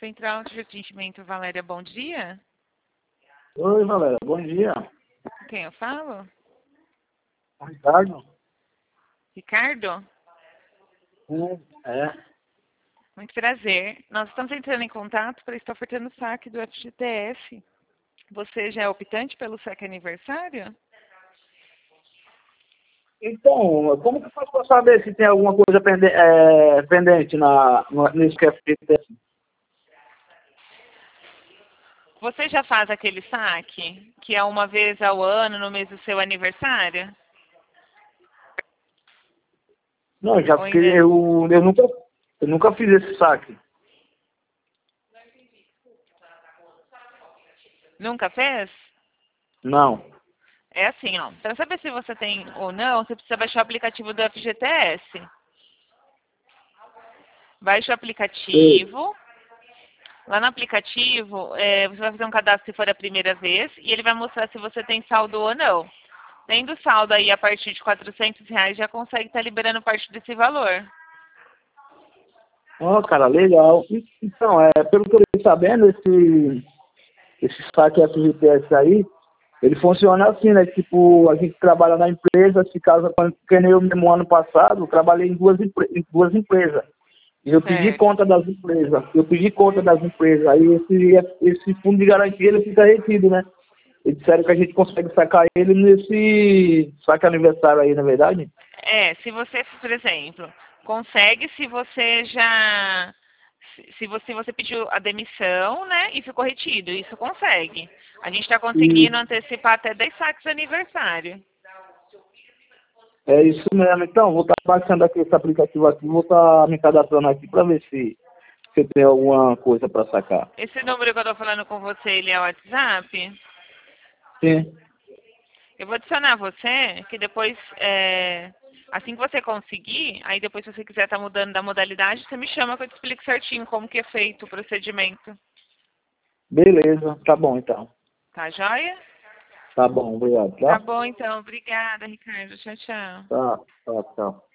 Central de Atendimento, Valéria, bom dia. Oi, Valéria, bom dia. Com quem eu falo? Ricardo? Ricardo? É. Muito prazer. Nós estamos entrando em contato para estar ofertando o saque do FGTS. Você já é optante pelo saque aniversário? Então, como que eu faço para saber se tem alguma coisa pendente nesse FGTS? Você já faz aquele saque, que é uma vez ao ano, no mês do seu aniversário? Não, já Ou porque ainda eu nunca fiz esse saque. nunca fez? Não. É assim, ó. Para saber se você tem ou não, você precisa baixar o aplicativo do FGTS. Baixa o Sei. aplicativo. Lá no aplicativo, você vai fazer um cadastro se for a primeira vez e ele vai mostrar se você tem saldo ou não. Tendo saldo aí a partir de R$ 400, já consegue estar liberando parte desse valor. Ó, cara, legal. Então, pelo que eu estou sabendo, esse saque FGTS aí, ele funciona assim, né? Tipo, a gente trabalha na empresa, se caso, que nem eu mesmo ano passado, eu trabalhei em duas empresas. E eu pedi Certo. conta das empresas. Aí esse fundo de garantia ele fica retido, né? Eles disseram que a gente consegue sacar ele nesse saque aniversário aí, na verdade? Se você, por exemplo, consegue se você já. Se você pediu a demissão, né, e ficou retido, isso consegue. A gente está E conseguindo antecipar até 10 saques de aniversário. é isso mesmo. Então, vou estar baixando aqui esse aplicativo aqui, vou estar me cadastrando aqui para ver se tem alguma coisa para sacar. Esse número que eu estou falando com você, ele é o WhatsApp? Sim. Eu vou adicionar você, que depois, assim que você conseguir, aí depois se você quiser estar mudando da modalidade, você me chama que eu te explico certinho como que é feito o procedimento. Beleza, tá bom então. Tá joia? Tá bom, obrigado, Tá tá? bom então, obrigada, Ricardo. Tchau, tchau. Tá, tchau.